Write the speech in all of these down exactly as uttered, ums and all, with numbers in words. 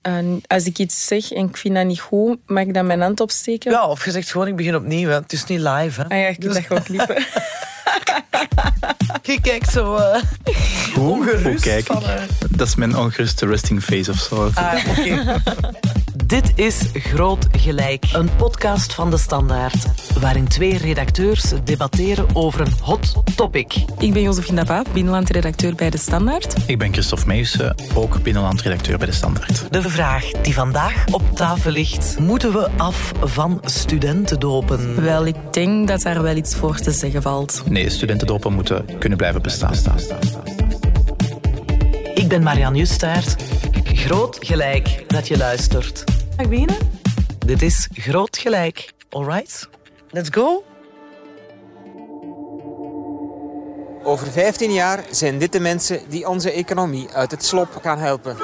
Uh, als ik iets zeg en ik vind dat niet goed, mag ik dan mijn hand opsteken? Ja, of je zegt gewoon, ik begin opnieuw. Hè. Het is niet live. Hè. Ah ja, ik heb dus... dat gewoon knippen. Je kijkt zo uh, ongerust. Kijk, van, uh... dat is mijn ongeruste resting face of zo. Ah, okay. Dit is Groot Gelijk, een podcast van De Standaard, waarin twee redacteurs debatteren over een hot topic. Ik ben Josephine Dapa, binnenlandredacteur bij De Standaard. Ik ben Christophe Meeuwse, ook binnenlandredacteur bij De Standaard. De vraag die vandaag op tafel ligt: moeten we af van studentendopen? Wel, ik denk dat daar wel iets voor te zeggen valt. Nee, studentendopen moeten kunnen blijven bestaan. Ik ben Marianne Justaert. Groot Gelijk dat je luistert. Mag ik beginnen? Dit is Groot Gelijk. Alright, let's go. Over vijftien jaar zijn dit de mensen die onze economie uit het slop gaan helpen.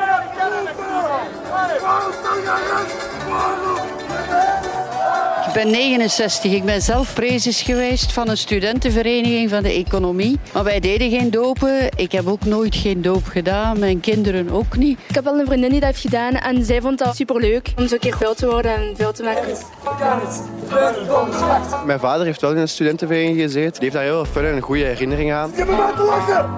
Ik ben negenenzestig. Ik ben zelf prezes geweest van een studentenvereniging van de economie. Maar wij deden geen dopen. Ik heb ook nooit geen doop gedaan. Mijn kinderen ook niet. Ik heb wel een vriendin die dat heeft gedaan en zij vond dat superleuk om zo een keer veel te worden en veel te maken. Mijn vader heeft wel in een studentenvereniging gezeten. Die heeft daar heel veel fun en een goede herinnering aan. Je bent te lachen!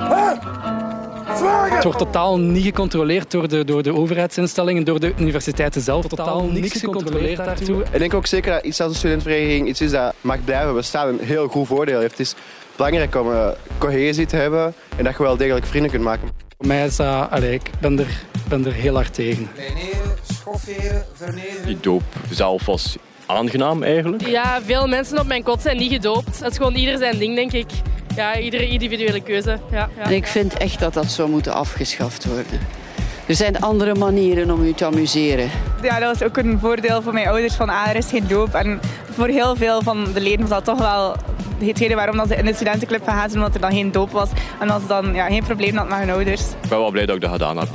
Het wordt totaal niet gecontroleerd door de, door de overheidsinstellingen, door de universiteiten zelf. Totaal, totaal niks gecontroleerd daartoe. Ik denk ook zeker dat iets als een studentenvereniging iets is dat mag blijven bestaan. Een heel goed voordeel heeft. Het is belangrijk om uh, cohesie te hebben en dat je wel degelijk vrienden kunt maken. Voor mij is dat... Allee, ik ben er, ben er heel hard tegen. Kleineren, schofferen, vernederen. Die doop zelf was aangenaam eigenlijk. Ja, veel mensen op mijn kot zijn niet gedoopt. Dat is gewoon ieder zijn ding, denk ik. Ja, iedere individuele keuze. Ja, ja. En ik vind echt dat dat zou moeten afgeschaft worden. Er zijn andere manieren om u te amuseren. Ja, dat was ook een voordeel voor mijn ouders van ah, er is geen doop. En voor heel veel van de leden was dat toch wel hetgene waarom dat ze in de studentenclub gaan gaan, omdat er dan geen doop was. En als ze dan ja, geen probleem had met hun ouders. Ik ben wel blij dat ik dat gedaan heb.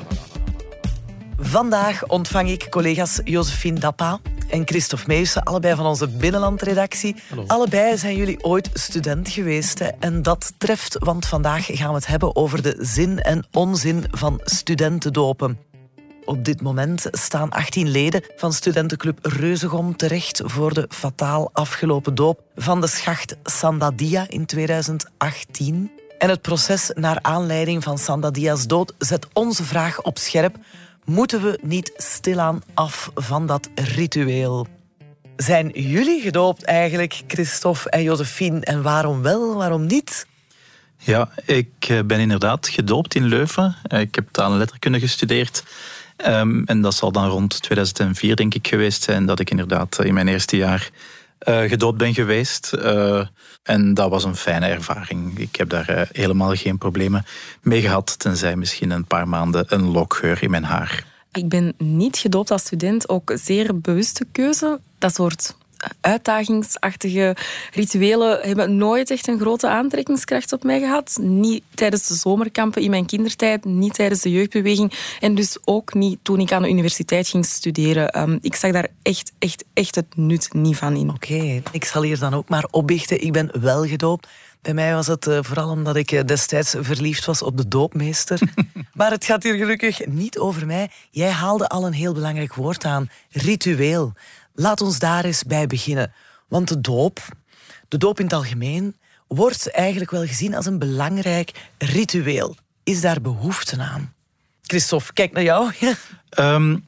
Vandaag ontvang ik collega's Josephine Dapa en Christophe Meeuwse, allebei van onze binnenlandredactie. Hallo. Allebei zijn jullie ooit student geweest. Hè? En dat treft, want vandaag gaan we het hebben over de zin en onzin van studentendopen. Op dit moment staan achttien leden van studentenclub Reuzegom terecht voor de fataal afgelopen doop van de schacht Sandadia in tweeduizend achttien. En het proces naar aanleiding van Sandadia's dood zet onze vraag op scherp: moeten we niet stilaan af van dat ritueel? Zijn jullie gedoopt eigenlijk, Christophe en Josephine? En waarom wel, waarom niet? Ja, ik ben inderdaad gedoopt in Leuven. Ik heb taal en letterkunde gestudeerd. Um, en dat zal dan rond tweeduizend vier, denk ik, geweest zijn dat ik inderdaad in mijn eerste jaar uh, gedoopt ben geweest. Uh, en dat was een fijne ervaring. Ik heb daar uh, helemaal geen problemen mee gehad, tenzij misschien een paar maanden een lokgeur in mijn haar. Ik ben niet gedoopt als student, ook zeer bewuste keuze. Dat soort uitdagingsachtige rituelen hebben nooit echt een grote aantrekkingskracht op mij gehad. Niet tijdens de zomerkampen in mijn kindertijd, niet tijdens de jeugdbeweging en dus ook niet toen ik aan de universiteit ging studeren. Um, ik zag daar echt, echt, echt het nut niet van in. Oké, okay, ik zal hier dan ook maar opbiechten. Ik ben wel gedoopt. Bij mij was het uh, vooral omdat ik uh, destijds verliefd was op de doopmeester. Maar het gaat hier gelukkig niet over mij. Jij haalde al een heel belangrijk woord aan. Ritueel. Laat ons daar eens bij beginnen. Want de doop, de doop in het algemeen, wordt eigenlijk wel gezien als een belangrijk ritueel. Is daar behoefte aan? Christophe, kijk naar jou. um,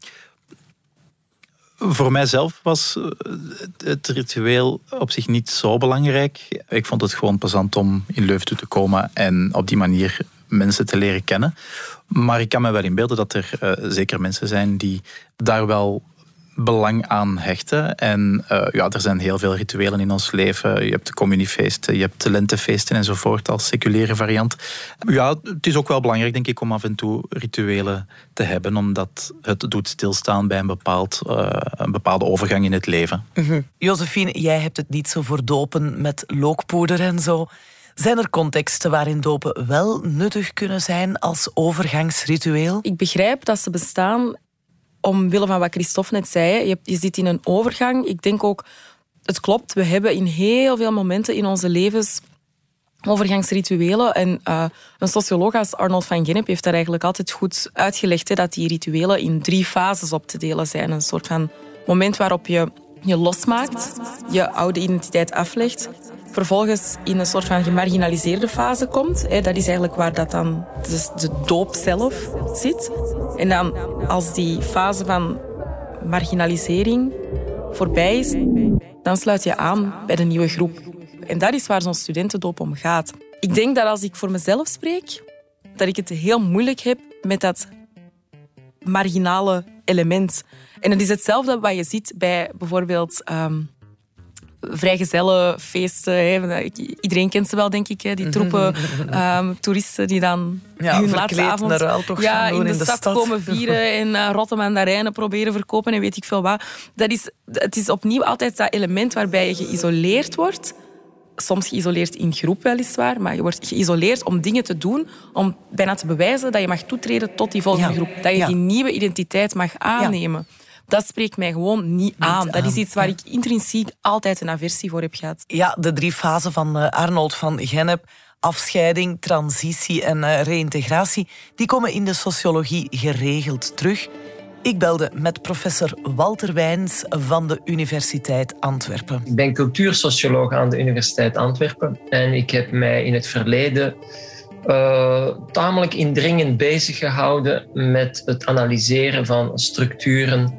voor mijzelf was het ritueel op zich niet zo belangrijk. Ik vond het gewoon plezant om in Leuven toe te komen en op die manier mensen te leren kennen. Maar ik kan me wel inbeelden dat er uh, zeker mensen zijn die daar wel belang aan hechten. En uh, ja, er zijn heel veel rituelen in ons leven. Je hebt de communiefeesten, je hebt de lentefeesten enzovoort als seculiere variant. Ja, het is ook wel belangrijk, denk ik, om af en toe rituelen te hebben, omdat het doet stilstaan bij een, bepaald, uh, een bepaalde overgang in het leven. Mm-hmm. Josephine, jij hebt het niet zo voor dopen met lookpoeder en zo. Zijn er contexten waarin dopen wel nuttig kunnen zijn als overgangsritueel? Ik begrijp dat ze bestaan omwille van wat Christophe net zei. Je, je zit in een overgang. Ik denk ook, het klopt, we hebben in heel veel momenten in onze levens overgangsrituelen. En uh, een socioloog als Arnold van Gennep heeft daar eigenlijk altijd goed uitgelegd, hè, dat die rituelen in drie fases op te delen zijn. Een soort van moment waarop je je losmaakt, je oude identiteit aflegt, vervolgens in een soort van gemarginaliseerde fase komt. Hè, dat is eigenlijk waar dat dan dus de doop zelf zit. En dan als die fase van marginalisering voorbij is, dan sluit je aan bij de nieuwe groep. En dat is waar zo'n studentendoop om gaat. Ik denk dat als ik voor mezelf spreek, dat ik het heel moeilijk heb met dat marginale element. En het is hetzelfde wat je ziet bij bijvoorbeeld um, vrijgezellenfeesten. Hè. Iedereen kent ze wel, denk ik. Hè. Die troepen um, toeristen die dan ja, hun laatste avond naar wel toch ja, in de, in de stad, stad komen vieren en uh, rotte mandarijnen proberen verkopen en weet ik veel wat. Dat is, het is opnieuw altijd dat element waarbij je geïsoleerd wordt. Soms geïsoleerd in groep weliswaar, maar je wordt geïsoleerd om dingen te doen, om bijna te bewijzen dat je mag toetreden tot die volgende ja. groep. Dat je ja. die nieuwe identiteit mag aannemen. Ja. Dat spreekt mij gewoon niet aan. Niet dat aan. is iets waar ik intrinsiek altijd een aversie voor heb gehad. Ja, de drie fasen van uh, Arnold van Gennep, afscheiding, transitie en uh, reïntegratie, die komen in de sociologie geregeld terug. Ik belde met professor Walter Wijns van de Universiteit Antwerpen. Ik ben cultuursocioloog aan de Universiteit Antwerpen en ik heb mij in het verleden uh, tamelijk indringend bezig gehouden met het analyseren van structuren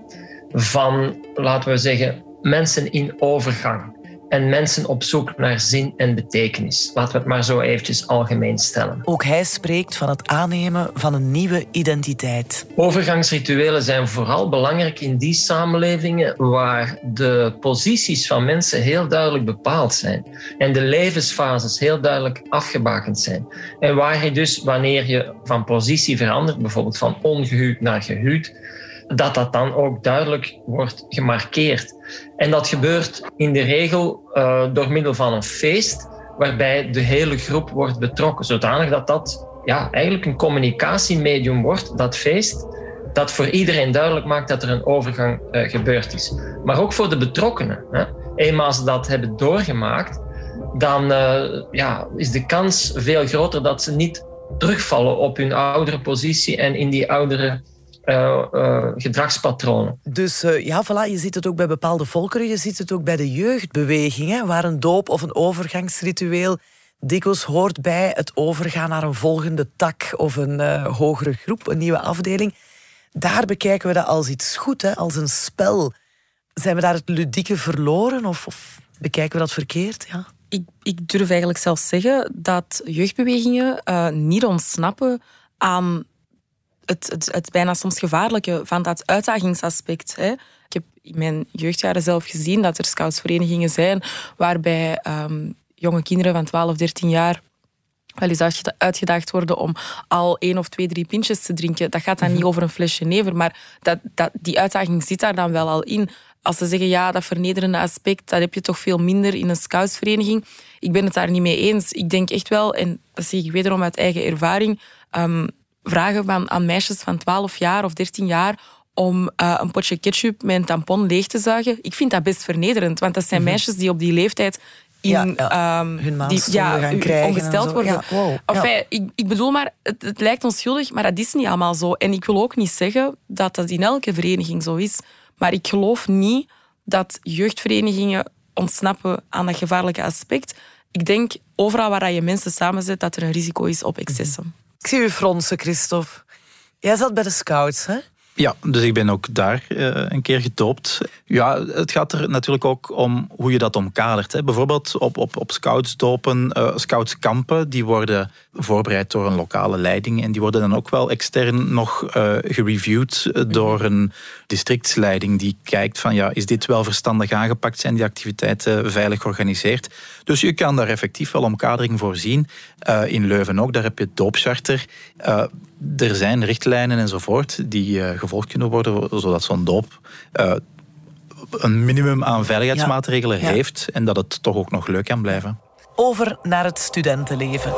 van, laten we zeggen, mensen in overgang. En mensen op zoek naar zin en betekenis. Laten we het maar zo eventjes algemeen stellen. Ook hij spreekt van het aannemen van een nieuwe identiteit. Overgangsrituelen zijn vooral belangrijk in die samenlevingen waar de posities van mensen heel duidelijk bepaald zijn. En de levensfases heel duidelijk afgebakend zijn. En waar je dus, wanneer je van positie verandert, bijvoorbeeld van ongehuwd naar gehuwd, dat dat dan ook duidelijk wordt gemarkeerd. En dat gebeurt in de regel uh, door middel van een feest, waarbij de hele groep wordt betrokken, zodanig dat dat ja, eigenlijk een communicatiemedium wordt, dat feest, dat voor iedereen duidelijk maakt dat er een overgang uh, gebeurd is. Maar ook voor de betrokkenen. Hè. Eenmaal ze dat hebben doorgemaakt, dan uh, ja, is de kans veel groter dat ze niet terugvallen op hun oudere positie en in die oudere Uh, uh, gedragspatronen. Dus uh, ja, voilà, je ziet het ook bij bepaalde volkeren, je ziet het ook bij de jeugdbeweging, hè, waar een doop of een overgangsritueel dikwijls hoort bij het overgaan naar een volgende tak of een uh, hogere groep, een nieuwe afdeling. Daar bekijken we dat als iets goed, hè, als een spel. Zijn we daar het ludieke verloren of, of bekijken we dat verkeerd? Ja. Ik, ik durf eigenlijk zelfs zeggen dat jeugdbewegingen uh, niet ontsnappen aan Het, het, het bijna soms gevaarlijke van dat uitdagingsaspect. Hè. Ik heb in mijn jeugdjaren zelf gezien dat er scoutsverenigingen zijn waarbij um, jonge kinderen van twaalf, dertien jaar wel eens uitgedaagd worden om al één of twee, drie pintjes te drinken. Dat gaat dan niet over een flesje never, maar dat, dat, die uitdaging zit daar dan wel al in. Als ze zeggen, ja, dat vernederende aspect, dat heb je toch veel minder in een scoutsvereniging. Ik ben het daar niet mee eens. Ik denk echt wel, en dat zie ik wederom uit eigen ervaring, um, vragen van, aan meisjes van twaalf jaar of dertien jaar om uh, een potje ketchup met een tampon leeg te zuigen. Ik vind dat best vernederend, want dat zijn mm-hmm. meisjes die op die leeftijd in, ja, ja. Um, hun die, ja, gaan krijgen ongesteld worden. Ja, wow. Enfin, ja. ik, ik bedoel maar, het, het lijkt onschuldig, maar dat is niet allemaal zo. En ik wil ook niet zeggen dat dat in elke vereniging zo is. Maar ik geloof niet dat jeugdverenigingen ontsnappen aan dat gevaarlijke aspect. Ik denk, overal waar je mensen samenzet, dat er een risico is op excessen. Mm-hmm. Ik zie u fronsen, Christophe. Jij zat bij de scouts, hè? Ja, dus ik ben ook daar uh, een keer gedoopt. Ja, het gaat er natuurlijk ook om hoe je dat omkadert. Hè. Bijvoorbeeld op, op, op scoutsdopen, uh, scoutskampen, die worden voorbereid door een lokale leiding en die worden dan ook wel extern nog uh, gereviewd door een districtsleiding die kijkt van, ja, is dit wel verstandig aangepakt, zijn die activiteiten veilig georganiseerd. Dus je kan daar effectief wel omkadering voor zien. Uh, in Leuven ook, daar heb je het doopcharter. Uh, er zijn richtlijnen enzovoort die uh, gevolgd kunnen worden, zodat zo'n doop uh, een minimum aan veiligheidsmaatregelen ja. heeft ja. en dat het toch ook nog leuk kan blijven. Over naar het studentenleven.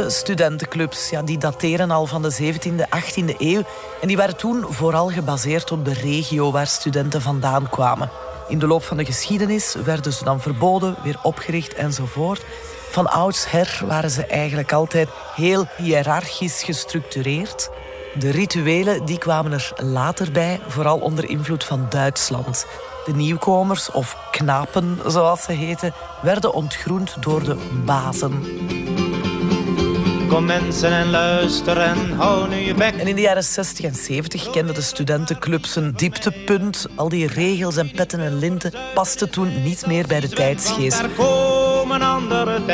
eerste studentenclubs ja, die dateren al van de zeventiende, achttiende eeuw. En die waren toen vooral gebaseerd op de regio waar studenten vandaan kwamen. In de loop van de geschiedenis werden ze dan verboden, weer opgericht enzovoort. Van oudsher waren ze eigenlijk altijd heel hiërarchisch gestructureerd. De rituelen die kwamen er later bij, vooral onder invloed van Duitsland. De nieuwkomers, of knapen zoals ze heten, werden ontgroend door de bazen. Kom mensen en luister en hou nu je bek. En in de jaren zestig en zeventig kenden de studentenclubs een dieptepunt. Al die regels en petten en linten pasten toen niet meer bij de tijdsgeest. Er komen andere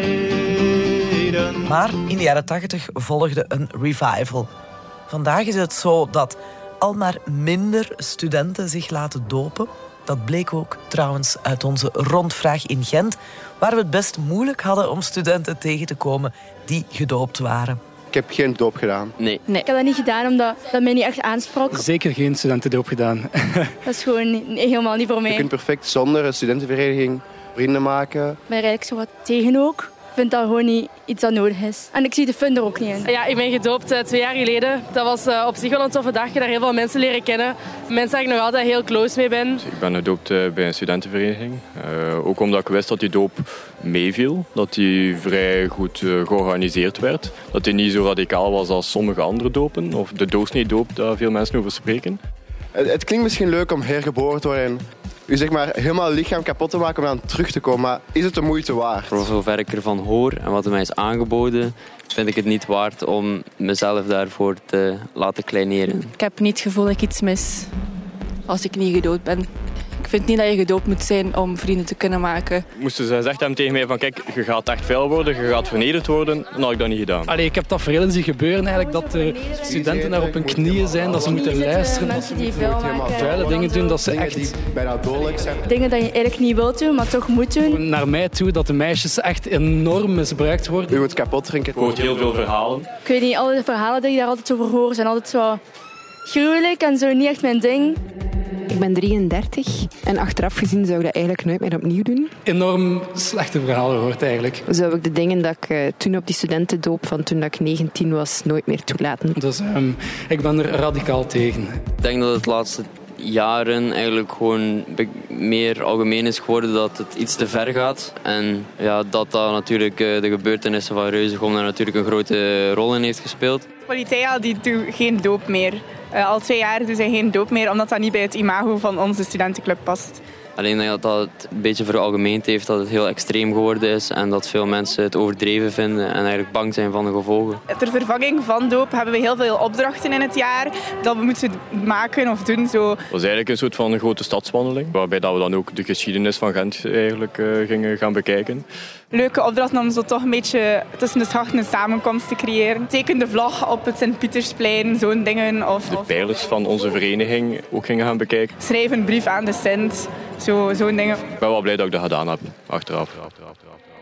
tijden. Maar in de jaren tachtig volgde een revival. Vandaag is het zo dat al maar minder studenten zich laten dopen. Dat bleek ook trouwens uit onze rondvraag in Gent, waar we het best moeilijk hadden om studenten tegen te komen die gedoopt waren. Ik heb geen doop gedaan. Nee. nee. Ik heb dat niet gedaan omdat dat mij niet echt aansprak. Zeker geen studentendoop gedaan. Dat is gewoon niet, helemaal niet voor mij. Je kunt perfect zonder een studentenvereniging vrienden maken. Ik ben er eigenlijk zo wat tegen ook. Ik vind dat gewoon niet iets dat nodig is. En ik zie de fun er ook niet in. Ja, ik ben gedoopt uh, twee jaar geleden. Dat was uh, op zich wel een toffe dag. Je daar heel veel mensen leren kennen. Mensen waar ik nog altijd heel close mee ben. Ik ben gedoopt uh, bij een studentenvereniging. Uh, ook omdat ik wist dat die doop meeviel. Dat die vrij goed uh, georganiseerd werd. Dat die niet zo radicaal was als sommige andere dopen. Of de doorsneedoop, daar veel mensen over spreken. Het, het klinkt misschien leuk om hergeboren te worden. U zeg maar helemaal het lichaam kapot te maken om dan terug te komen. Maar is het de moeite waard? Voor zover ik ervan hoor en wat er mij is aangeboden, vind ik het niet waard om mezelf daarvoor te laten kleineren. Ik heb niet het gevoel dat ik iets mis als ik niet gedoopt ben. Ik vind niet dat je gedoopt moet zijn om vrienden te kunnen maken. Moesten ze gezegd hebben tegen mij van kijk, je gaat echt vuil worden, je gaat vernederd worden, dan had ik dat niet gedaan. Allee, ik heb dat verhalen zien gebeuren eigenlijk, dat de studenten daar op hun knieën zijn, dat ze moeten luisteren, dat ze moeten vuile dingen doen, dat ze echt... bijna dodelijk zijn. Dingen dat je eigenlijk niet wilt doen, maar toch moet doen. Naar mij toe, dat de meisjes echt enorm misbruikt worden. U moet kapot drinken. Je hoort heel veel verhalen. Ik weet niet, alle verhalen die je daar altijd over hoort zijn altijd zo gruwelijk en zo niet echt mijn ding. Ik ben drieëndertig en achteraf gezien zou ik dat eigenlijk nooit meer opnieuw doen. Enorm slechte verhalen hoort eigenlijk. Zou ik de dingen dat ik uh, toen op die studentendoop van toen dat ik negentien was nooit meer toelaten. Dus um, ik ben er radicaal tegen. Ik denk dat het laatste jaren eigenlijk gewoon meer algemeen is geworden dat het iets te ver gaat. En ja, dat dat natuurlijk uh, de gebeurtenissen van Reuzegom daar natuurlijk een grote rol in heeft gespeeld. Politeia die doet geen doop meer. Uh, al twee jaar doen zij geen doop meer, omdat dat niet bij het imago van onze studentenclub past. Alleen dat dat het een beetje veralgemeend heeft, dat het heel extreem geworden is en dat veel mensen het overdreven vinden en eigenlijk bang zijn van de gevolgen. Ter vervanging van doop hebben we heel veel opdrachten in het jaar dat we moeten maken of doen. Zo. Dat was eigenlijk een soort van een grote stadswandeling, waarbij dat we dan ook de geschiedenis van Gent eigenlijk uh, gingen gaan bekijken. Leuke opdrachten om zo toch een beetje tussen de schachten een samenkomst te creëren. Teken de vlag op het Sint-Pietersplein, zo'n dingen. Of, de pijlers van onze vereniging ook gingen gaan bekijken. Schrijf een brief aan de Sint, zo, zo'n dingen. Ik ben wel blij dat ik dat gedaan heb, achteraf. achteraf.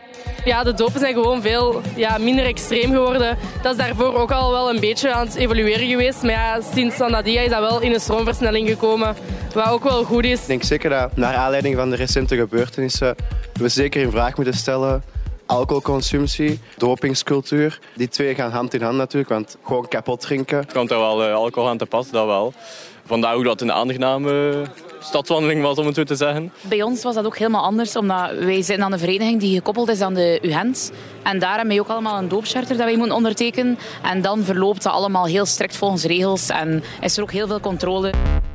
Ja, de dopen zijn gewoon veel ja, minder extreem geworden. Dat is daarvoor ook al wel een beetje aan het evolueren geweest. Maar ja, sinds Sandadia is dat wel in een stroomversnelling gekomen. Wat ook wel goed is. Ik denk zeker dat, naar aanleiding van de recente gebeurtenissen, we zeker in vraag moeten stellen alcoholconsumptie, dopingscultuur. Die twee gaan hand in hand natuurlijk, want gewoon kapot drinken. Er komt er wel uh, alcohol aan te pas, dat wel. Vandaar ook dat het een aangename stadswandeling was, om het zo te zeggen. Bij ons was dat ook helemaal anders, omdat wij zijn aan een vereniging die gekoppeld is aan de U Gent. En daar hebben wij ook allemaal een doopcharter dat wij moeten ondertekenen. En dan verloopt dat allemaal heel strikt volgens regels en is er ook heel veel controle.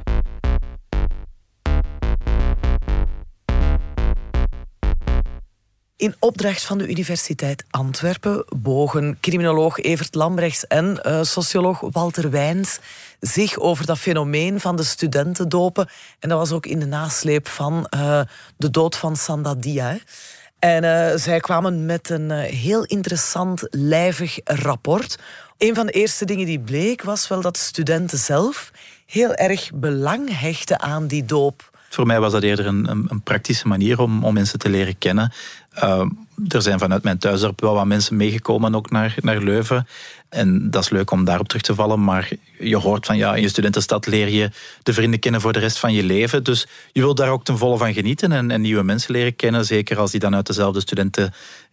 In opdracht van de Universiteit Antwerpen bogen criminoloog Evert Lambrechts en uh, socioloog Walter Wijns zich over dat fenomeen van de studentendopen. En dat was ook in de nasleep van uh, de dood van Sandadia. En uh, zij kwamen met een uh, heel interessant, lijvig rapport. Een van de eerste dingen die bleek was wel dat studenten zelf heel erg belang hechten aan die doop. Voor mij was dat eerder een, een, een praktische manier om, om mensen te leren kennen. Uh, er zijn vanuit mijn thuisdorp wel wat mensen meegekomen ook naar, naar Leuven. En dat is leuk om daarop terug te vallen. Maar je hoort van ja, in je studentenstad leer je de vrienden kennen voor de rest van je leven. Dus je wilt daar ook ten volle van genieten en, en nieuwe mensen leren kennen. Zeker als die dan uit dezelfde studentenkring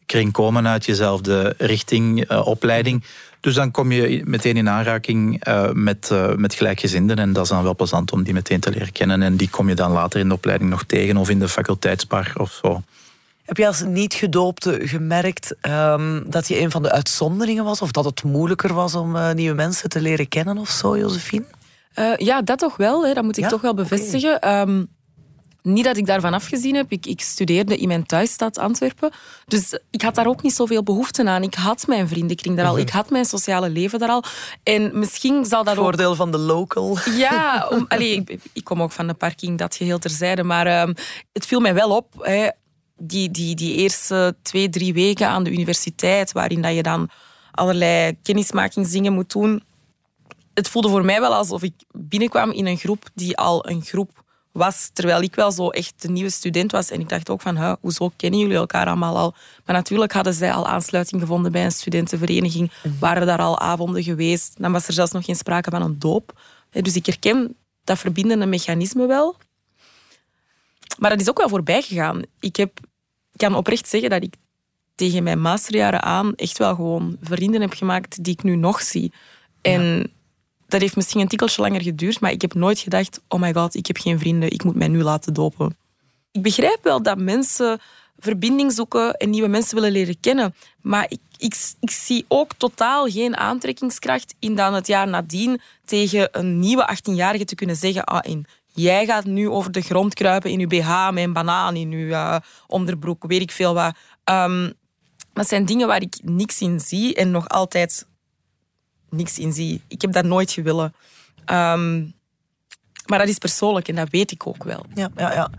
kring komen, uit jezelfde richting, uh, opleiding. Dus dan kom je meteen in aanraking uh, met, uh, met gelijkgezinden. En dat is dan wel plezant om die meteen te leren kennen. En die kom je dan later in de opleiding nog tegen of in de faculteitsbar of zo. Heb je als niet-gedoopte gemerkt um, dat je een van de uitzonderingen was? Of dat het moeilijker was om uh, nieuwe mensen te leren kennen of zo, Josephine? Uh, ja, dat toch wel. Hè. Dat moet ik ja? toch wel bevestigen. Okay. Um, niet dat ik daarvan afgezien heb. Ik, ik studeerde in mijn thuisstad Antwerpen. Dus ik had daar ook niet zoveel behoefte aan. Ik had mijn vriendenkring daar al. Ik had mijn sociale leven daar al. En misschien zal dat Voordeel ook... van de local. Ja, om, allee, ik, ik kom ook van de parking, dat geheel terzijde. Maar um, het viel mij wel op... Hè, Die, die, die eerste twee, drie weken aan de universiteit, waarin dat je dan allerlei kennismakingsdingen moet doen. Het voelde voor mij wel alsof ik binnenkwam in een groep die al een groep was, terwijl ik wel zo echt de nieuwe student was. En ik dacht ook van, huh, hoezo kennen jullie elkaar allemaal al? Maar natuurlijk hadden zij al aansluiting gevonden bij een studentenvereniging, mm-hmm. waren daar al avonden geweest. Dan was er zelfs nog geen sprake van een doop. Dus ik herken dat verbindende mechanisme wel. Maar dat is ook wel voorbij gegaan. Ik heb, kan oprecht zeggen dat ik tegen mijn masterjaren aan echt wel gewoon vrienden heb gemaakt die ik nu nog zie. En ja. dat heeft misschien een tikkeltje langer geduurd, maar ik heb nooit gedacht, oh my god, ik heb geen vrienden, ik moet mij nu laten dopen. Ik begrijp wel dat mensen verbinding zoeken en nieuwe mensen willen leren kennen, maar ik, ik, ik zie ook totaal geen aantrekkingskracht in dan het jaar nadien tegen een nieuwe achttienjarige te kunnen zeggen, ah, en jij gaat nu over de grond kruipen in je B H met een banaan in je uh, onderbroek, weet ik veel wat. Um, dat zijn dingen waar ik niks in zie en nog altijd niks in zie. Ik heb dat nooit gewillen. Um, maar dat is persoonlijk en dat weet ik ook wel. Ja, ja, ja.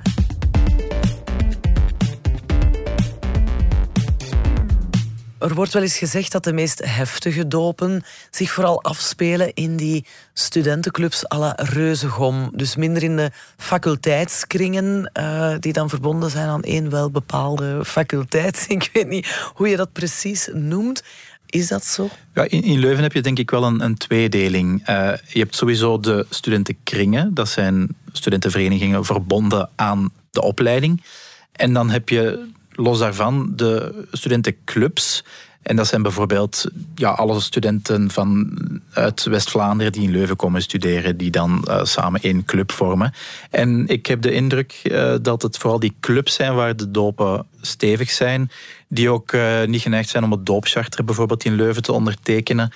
Er wordt wel eens gezegd dat de meest heftige dopen zich vooral afspelen in die studentenclubs à la Reuzegom. Dus minder in de faculteitskringen uh, die dan verbonden zijn aan één wel bepaalde faculteit. Ik weet niet hoe je dat precies noemt. Is dat zo? Ja, in, in Leuven heb je denk ik wel een, een tweedeling. Uh, je hebt sowieso de studentenkringen. Dat zijn studentenverenigingen verbonden aan de opleiding. En dan heb je los daarvan de studentenclubs. En dat zijn bijvoorbeeld ja, alle studenten van uit West-Vlaanderen die in Leuven komen studeren, die dan uh, samen één club vormen. En ik heb de indruk uh, dat het vooral die clubs zijn waar de dopen stevig zijn, die ook uh, niet geneigd zijn om het doopcharter bijvoorbeeld in Leuven te ondertekenen.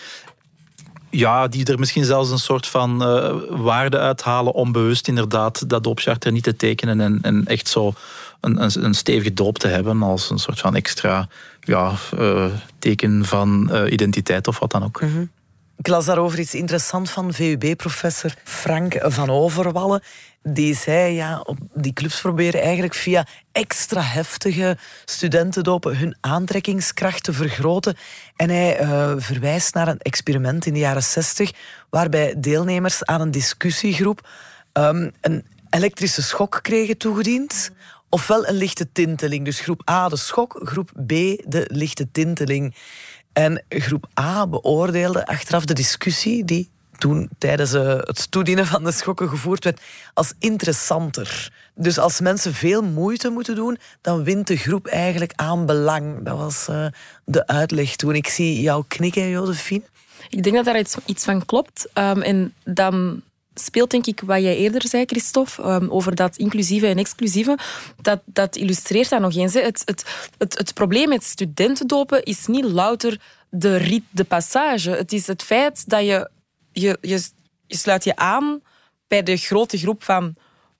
Ja, die er misschien zelfs een soort van uh, waarde uithalen, onbewust inderdaad dat doopcharter niet te tekenen en, en echt zo een, een, een stevige doop te hebben als een soort van extra ja, uh, teken van uh, identiteit of wat dan ook. Mm-hmm. Ik las daarover iets interessants van V U B-professor Frank van Overwallen. Die zei, ja, op die clubs proberen eigenlijk via extra heftige studentendopen hun aantrekkingskracht te vergroten. En hij uh, verwijst naar een experiment in de jaren zestig, waarbij deelnemers aan een discussiegroep um, een elektrische schok kregen toegediend, ofwel een lichte tinteling. Dus groep A de schok, groep B de lichte tinteling. En groep A beoordeelde achteraf de discussie die toen tijdens uh, het toedienen van de schokken gevoerd werd als interessanter. Dus als mensen veel moeite moeten doen, dan wint de groep eigenlijk aan belang. Dat was uh, de uitleg toen. Ik zie jou knikken, Josephine. Ik denk dat daar iets, iets van klopt. Um, en dan speelt denk ik wat jij eerder zei, Christophe, um, over dat inclusieve en exclusieve. Dat, dat illustreert dat nog eens. Hè. Het, het, het, het probleem met studentendopen is niet louter de rite de passage. Het is het feit dat je Je, je, je sluit je aan bij de grote groep van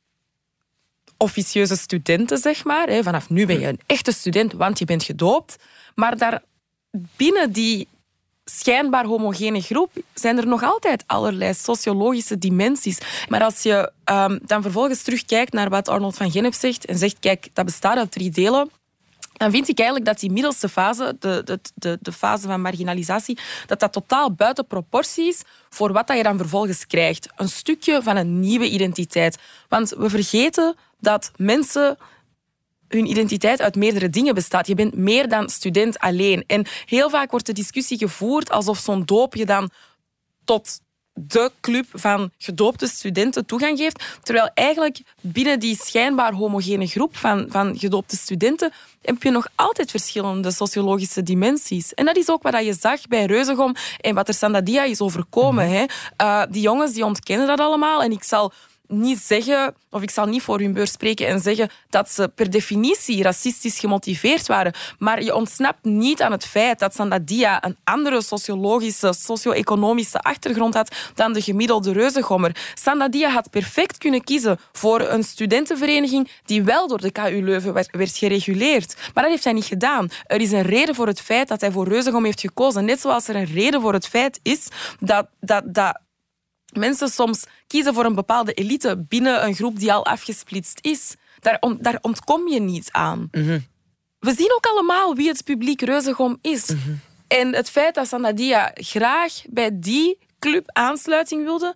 officieuze studenten, zeg maar. Vanaf nu ben je een echte student, want je bent gedoopt. Maar daar binnen die schijnbaar homogene groep zijn er nog altijd allerlei sociologische dimensies. Maar als je um, dan vervolgens terugkijkt naar wat Arnold van Gennep zegt en zegt, kijk, dat bestaat uit drie delen, dan vind ik eigenlijk dat die middelste fase, de, de, de, de fase van marginalisatie, dat dat totaal buiten proportie is voor wat dat je dan vervolgens krijgt. Een stukje van een nieuwe identiteit. Want we vergeten dat mensen hun identiteit uit meerdere dingen bestaat. Je bent meer dan student alleen. En heel vaak wordt de discussie gevoerd alsof zo'n doop je dan tot de club van gedoopte studenten toegang geeft. Terwijl eigenlijk binnen die schijnbaar homogene groep van, van gedoopte studenten heb je nog altijd verschillende sociologische dimensies. En dat is ook wat je zag bij Reuzegom en wat er Sandadia is overkomen. Mm-hmm. Hè. Uh, die jongens die ontkennen dat allemaal. En ik zal niet zeggen, of ik zal niet voor hun beurs spreken en zeggen dat ze per definitie racistisch gemotiveerd waren. Maar je ontsnapt niet aan het feit dat Sandadia een andere sociologische, socio-economische achtergrond had dan de gemiddelde Reuzegommer. Sandadia had perfect kunnen kiezen voor een studentenvereniging die wel door de K U Leuven werd, werd gereguleerd. Maar dat heeft hij niet gedaan. Er is een reden voor het feit dat hij voor Reuzegom heeft gekozen. Net zoals er een reden voor het feit is dat... dat, dat mensen soms kiezen voor een bepaalde elite binnen een groep die al afgesplitst is. Daar, on, daar ontkom je niet aan. Mm-hmm. We zien ook allemaal wie het publiek Reuzegom is. Mm-hmm. En het feit dat Sandadia graag bij die club aansluiting wilde,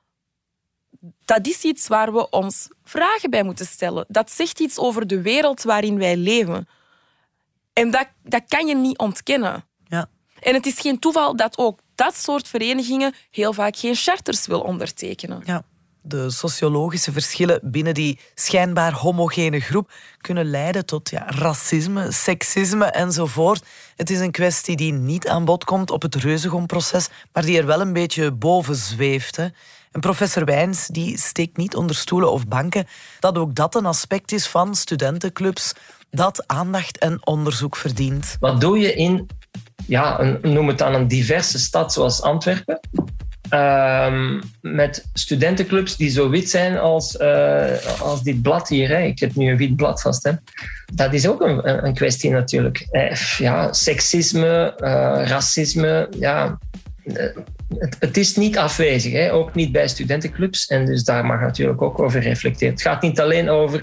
dat is iets waar we ons vragen bij moeten stellen. Dat zegt iets over de wereld waarin wij leven. En dat, dat kan je niet ontkennen. Ja. En het is geen toeval dat ook dat soort verenigingen heel vaak geen charters wil ondertekenen. Ja, de sociologische verschillen binnen die schijnbaar homogene groep kunnen leiden tot ja, racisme, seksisme enzovoort. Het is een kwestie die niet aan bod komt op het Reuzegom-proces, maar die er wel een beetje boven zweeft. Hè. En professor Wijns die steekt niet onder stoelen of banken dat ook dat een aspect is van studentenclubs dat aandacht en onderzoek verdient. Wat doe je in, ja, een, noem het dan een diverse stad zoals Antwerpen, uh, met studentenclubs die zo wit zijn als, uh, als dit blad hier. Hè. Ik heb nu een wit blad vast. Hè. Dat is ook een, een kwestie natuurlijk. Uh, ja, seksisme, uh, racisme, ja... Uh, Het, het is niet afwezig, hè? Ook niet bij studentenclubs. En dus daar mag natuurlijk ook over reflecteren. Het gaat niet alleen over,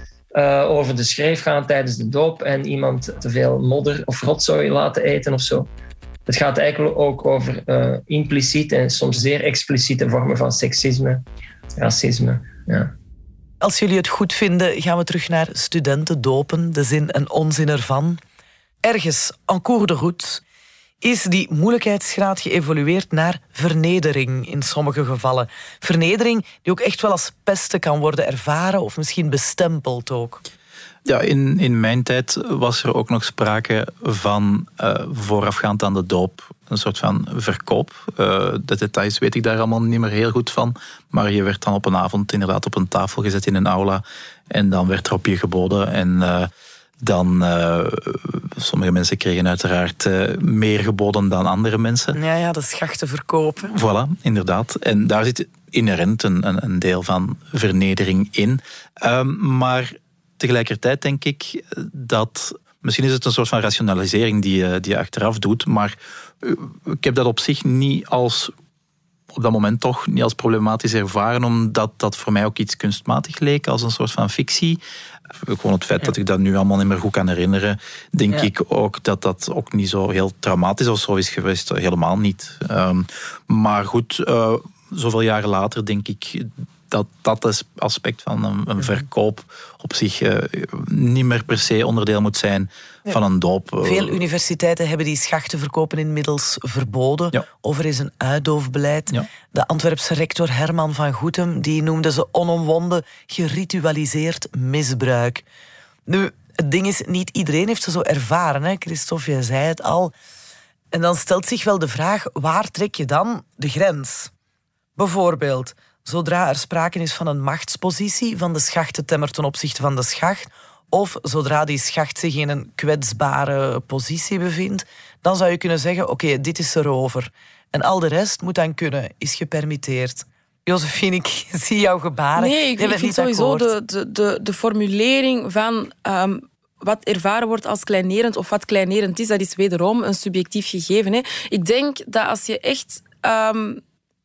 uh, over de schreef gaan tijdens de doop en iemand te veel modder of rotzooi laten eten of zo. Het gaat eigenlijk ook over uh, impliciete en soms zeer expliciete vormen van seksisme, racisme. Ja. Als jullie het goed vinden, gaan we terug naar studentendopen, de zin en onzin ervan. Ergens, en cours de route, is die moeilijkheidsgraad geëvolueerd naar vernedering in sommige gevallen. Vernedering die ook echt wel als pesten kan worden ervaren of misschien bestempeld ook. Ja, in, in mijn tijd was er ook nog sprake van uh, voorafgaand aan de doop een soort van verkoop. Uh, de details weet ik daar allemaal niet meer heel goed van. Maar je werd dan op een avond inderdaad op een tafel gezet in een aula en dan werd er op je geboden en... Uh, Dan, uh, sommige mensen kregen uiteraard uh, meer geboden dan andere mensen. Ja, ja, de schachten verkopen. Voilà, inderdaad. En daar zit inherent een, een, een deel van vernedering in. Um, maar tegelijkertijd denk ik dat... Misschien is het een soort van rationalisering die je, die je achteraf doet, maar uh, ik heb dat op zich niet als... op dat moment toch niet als problematisch ervaren, omdat dat voor mij ook iets kunstmatig leek, als een soort van fictie. Gewoon het feit ja. dat ik dat nu allemaal niet meer goed kan herinneren, denk ja. ik ook dat dat ook niet zo heel traumatisch of zo is geweest. Helemaal niet. Um, maar goed, uh, zoveel jaren later denk ik dat dat aspect van een, een verkoop op zich uh, niet meer per se onderdeel moet zijn ja. van een doop. Veel universiteiten hebben die schachtenverkopen inmiddels verboden. Ja. Of er is een uitdoofbeleid. Ja. De Antwerpse rector Herman van Goethem die noemde ze onomwonden geritualiseerd misbruik. Nu, het ding is, niet iedereen heeft ze zo ervaren. Hè? Christophe, jij zei het al. En dan stelt zich wel de vraag, waar trek je dan de grens? Bijvoorbeeld... Zodra er sprake is van een machtspositie van de schachtentemmer ten opzichte van de schacht, of zodra die schacht zich in een kwetsbare positie bevindt, dan zou je kunnen zeggen, oké, okay, dit is erover. En al de rest moet dan kunnen, is gepermitteerd. Josephine, ik zie jouw gebaren. Nee, ik, ik vind sowieso de, de, de, de formulering van... Um, wat ervaren wordt als kleinerend of wat kleinerend is, dat is wederom een subjectief gegeven. Hè. Ik denk dat als je echt... Um,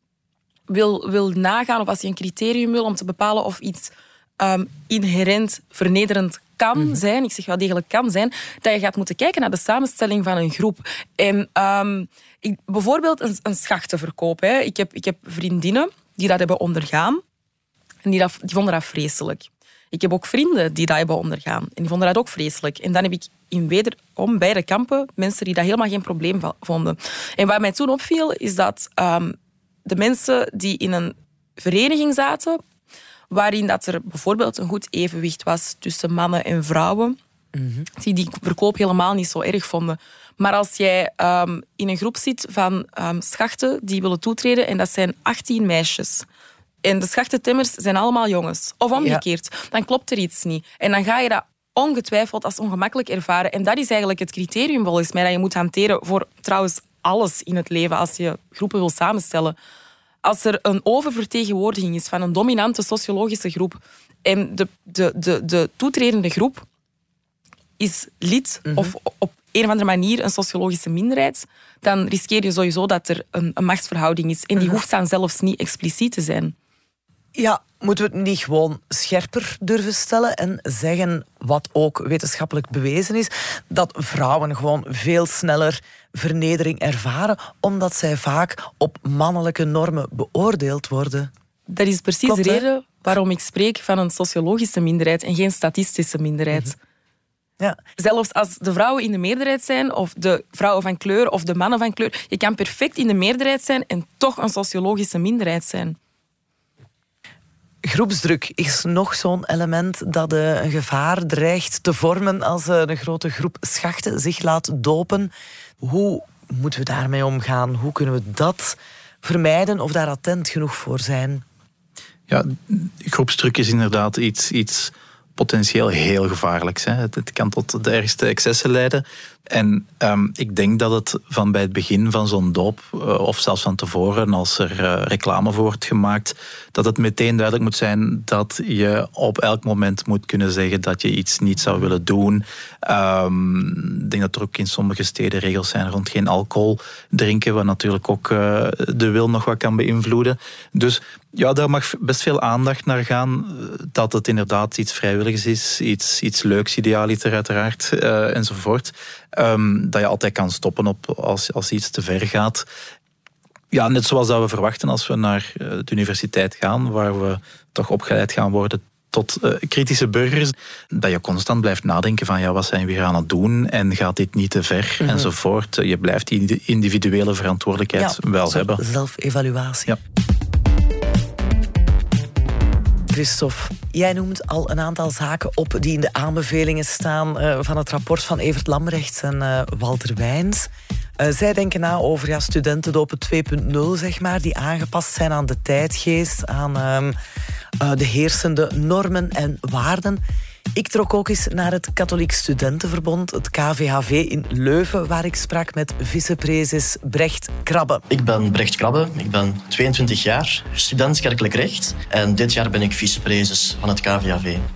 Wil, wil nagaan of als je een criterium wil om te bepalen of iets um, inherent vernederend kan mm-hmm. zijn, ik zeg wel degelijk kan zijn, dat je gaat moeten kijken naar de samenstelling van een groep. En um, ik, bijvoorbeeld een, een schachtenverkoop. Hè. Ik, heb, ik heb vriendinnen die dat hebben ondergaan en die, dat, die vonden dat vreselijk. Ik heb ook vrienden die dat hebben ondergaan en die vonden dat ook vreselijk. En dan heb ik in wederom beide kampen mensen die dat helemaal geen probleem vonden. En wat mij toen opviel, is dat... Um, de mensen die in een vereniging zaten, waarin dat er bijvoorbeeld een goed evenwicht was tussen mannen en vrouwen, mm-hmm. die die verkoop helemaal niet zo erg vonden. Maar als jij um, in een groep zit van um, schachten die willen toetreden, en dat zijn achttien meisjes, en de schachtentemmers zijn allemaal jongens, of omgekeerd, ja. dan klopt er iets niet. En dan ga je dat ongetwijfeld als ongemakkelijk ervaren. En dat is eigenlijk het criterium volgens mij dat je moet hanteren voor trouwens alles in het leven als je groepen wil samenstellen. Als er een oververtegenwoordiging is van een dominante sociologische groep en de, de, de, de toetredende groep is lid mm-hmm. of op een of andere manier een sociologische minderheid, dan riskeer je sowieso dat er een, een machtsverhouding is. En die mm-hmm. hoeft dan zelfs niet expliciet te zijn. Ja, moeten we het niet gewoon scherper durven stellen en zeggen, wat ook wetenschappelijk bewezen is, dat vrouwen gewoon veel sneller vernedering ervaren, omdat zij vaak op mannelijke normen beoordeeld worden? Dat is precies Klopt, de reden hè? waarom ik spreek van een sociologische minderheid en geen statistische minderheid. Mm-hmm. Ja. Zelfs als de vrouwen in de meerderheid zijn, of de vrouwen van kleur of de mannen van kleur, je kan perfect in de meerderheid zijn en toch een sociologische minderheid zijn. Groepsdruk is nog zo'n element dat uh, een gevaar dreigt te vormen als uh, een grote groep schachten zich laat dopen. Hoe moeten we daarmee omgaan? Hoe kunnen we dat vermijden of daar attent genoeg voor zijn? Ja, groepsdruk is inderdaad iets, iets potentieel heel gevaarlijks. Hè. Het, het kan tot de ergste excessen leiden. En um, ik denk dat het van bij het begin van zo'n doop, uh, of zelfs van tevoren, als er uh, reclame voor wordt gemaakt, dat het meteen duidelijk moet zijn dat je op elk moment moet kunnen zeggen dat je iets niet zou willen doen. Um, ik denk dat er ook in sommige steden regels zijn rond geen alcohol drinken, wat natuurlijk ook uh, de wil nog wat kan beïnvloeden. Dus ja, daar mag best veel aandacht naar gaan. Dat het inderdaad iets vrijwilligs is, iets, iets leuks, idealiter uiteraard, uh, enzovoort. Um, dat je altijd kan stoppen op als, als iets te ver gaat. Ja, net zoals dat we verwachten als we naar de universiteit gaan, waar we toch opgeleid gaan worden tot uh, kritische burgers, dat je constant blijft nadenken van ja, wat zijn we hier aan het doen en gaat dit niet te ver, mm-hmm. enzovoort. Je blijft die individuele verantwoordelijkheid ja, wel hebben. Zelfevaluatie. Ja. Christophe, jij noemt al een aantal zaken op die in de aanbevelingen staan uh, van het rapport van Evert Lambrechts en uh, Walter Wijns. Uh, zij denken na over ja, studentendopen twee punt nul, zeg maar, die aangepast zijn aan de tijdgeest, aan uh, uh, de heersende normen en waarden. Ik trok ook eens naar het Katholiek Studentenverbond, het K V H V in Leuven, waar ik sprak met vicepreses Brecht Krabbe. Ik ben Brecht Krabbe, ik ben tweeëntwintig jaar, student kerkelijk recht en dit jaar ben ik vicepreses van het K V H V.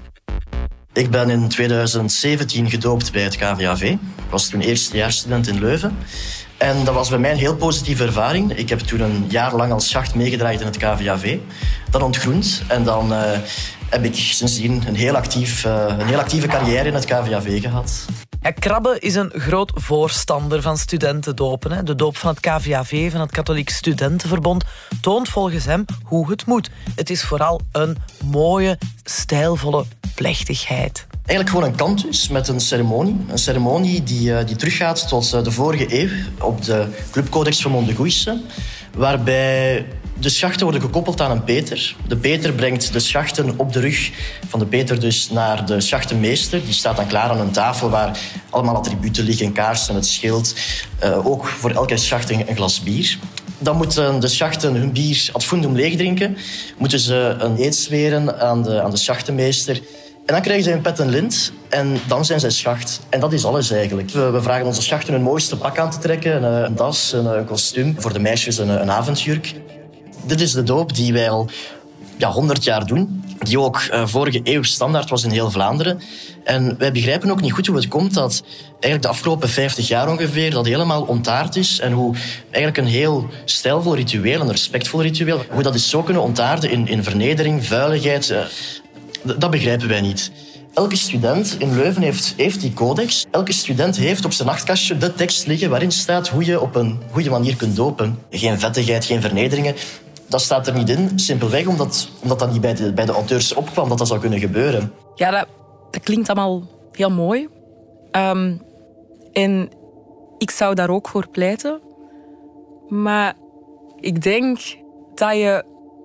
Ik ben in tweeduizend zeventien gedoopt bij het K V H V. Ik was toen eerstejaarsstudent in Leuven. En dat was bij mij een heel positieve ervaring. Ik heb toen een jaar lang als schacht meegedraaid in het K V H V. Dan ontgroend en dan uh, heb ik sindsdien een heel, actief, uh, een heel actieve carrière in het K V H V gehad. Ja, Krabbe is een groot voorstander van studentendopen. Hè. De doop van het K V H V, van het Katholiek Studentenverbond, toont volgens hem hoe het moet. Het is vooral een mooie, stijlvolle plechtigheid. Eigenlijk gewoon een cantus met een ceremonie. Een ceremonie die, uh, die teruggaat tot uh, de vorige eeuw op de Clubcodex van Mondegoeisse, waarbij de schachten worden gekoppeld aan een peter. De peter brengt de schachten op de rug van de peter dus naar de schachtenmeester. Die staat dan klaar aan een tafel waar allemaal attributen liggen, een kaars en het schild. Uh, ook voor elke schacht een glas bier. Dan moeten de schachten hun bier ad fundum leegdrinken. Moeten ze een eed zweren aan de, aan de schachtenmeester. En dan krijgen ze een pet en lint en dan zijn zij schacht. En dat is alles eigenlijk. We, we vragen onze schachten hun mooiste pak aan te trekken. Een, een das, een, een kostuum. Voor de meisjes een, een avondjurk. Dit is de doop die wij al ja, honderd jaar doen. Die ook uh, vorige eeuw standaard was in heel Vlaanderen. En wij begrijpen ook niet goed hoe het komt dat eigenlijk de afgelopen vijftig jaar ongeveer dat helemaal ontaard is. En hoe eigenlijk een heel stijlvol ritueel, een respectvol ritueel, hoe dat is zo kunnen ontaarden in, in vernedering, vuiligheid. Uh, Dat begrijpen wij niet. Elke student in Leuven heeft, heeft die codex. Elke student heeft op zijn nachtkastje de tekst liggen waarin staat hoe je op een goede manier kunt dopen. Geen vettigheid, geen vernederingen. Dat staat er niet in, simpelweg omdat, omdat dat niet bij de, bij de auteurs opkwam dat dat zou kunnen gebeuren. Ja, dat, dat klinkt allemaal heel mooi. Um, en ik zou daar ook voor pleiten. Maar ik denk dat je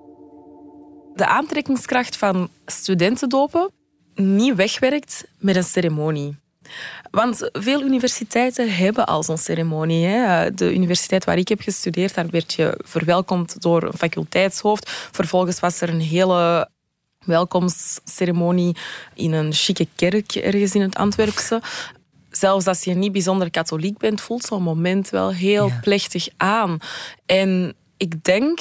de aantrekkingskracht van studentendopen niet wegwerkt met een ceremonie. Want veel universiteiten hebben al zo'n ceremonie. Hè. De universiteit waar ik heb gestudeerd, daar werd je verwelkomd door een faculteitshoofd. Vervolgens was er een hele welkomstceremonie in een chique kerk ergens in het Antwerpse. Zelfs als je niet bijzonder katholiek bent, voelt zo'n moment wel heel ja. plechtig aan. En ik denk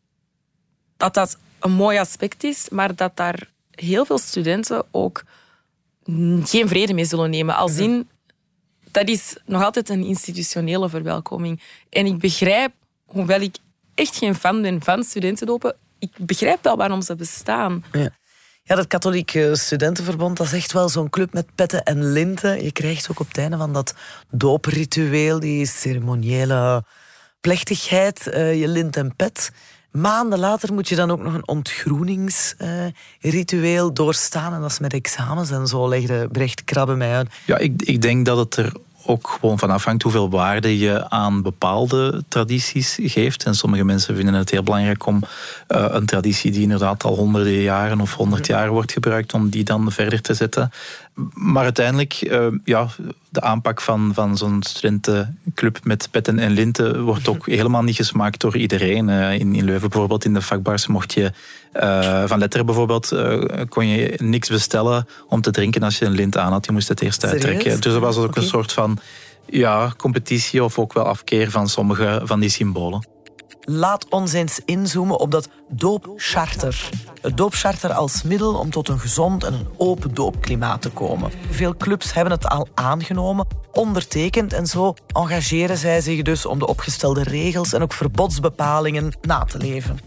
dat dat een mooi aspect is, maar dat daar heel veel studenten ook geen vrede mee zullen nemen. Als in, dat is nog altijd een institutionele verwelkoming. En ik begrijp, hoewel ik echt geen fan ben van studentendopen, ik begrijp wel waarom ze bestaan. Ja. Ja, dat katholieke studentenverbond, dat is echt wel zo'n club met petten en linten. Je krijgt ook op het einde van dat doopritueel, die ceremoniële plechtigheid, uh, je lint en pet. Maanden later moet je dan ook nog een ontgroeningsritueel uh, doorstaan. En dat is met examens en zo, legde Brecht Krabbe mij uit. Ja, ik, ik denk dat het er ook gewoon van afhangt hoeveel waarde je aan bepaalde tradities geeft. En sommige mensen vinden het heel belangrijk om uh, een traditie die inderdaad al honderden jaren of honderd jaar wordt gebruikt, om die dan verder te zetten. Maar uiteindelijk, uh, ja, de aanpak van, van zo'n studentenclub met petten en linten wordt ook helemaal niet gesmaakt door iedereen. Uh, in, in Leuven bijvoorbeeld, in de vakbars, mocht je uh, van Letteren bijvoorbeeld, uh, kon je niks bestellen om te drinken als je een lint aan had. Je moest het eerst uittrekken. Serieus? Dus er was ook okay. een soort van ja, competitie of ook wel afkeer van sommige van die symbolen. Laat ons eens inzoomen op dat doopcharter. Het doopcharter als middel om tot een gezond en een open doopklimaat te komen. Veel clubs hebben het al aangenomen, ondertekend en zo engageren zij zich dus om de opgestelde regels en ook verbodsbepalingen na te leven.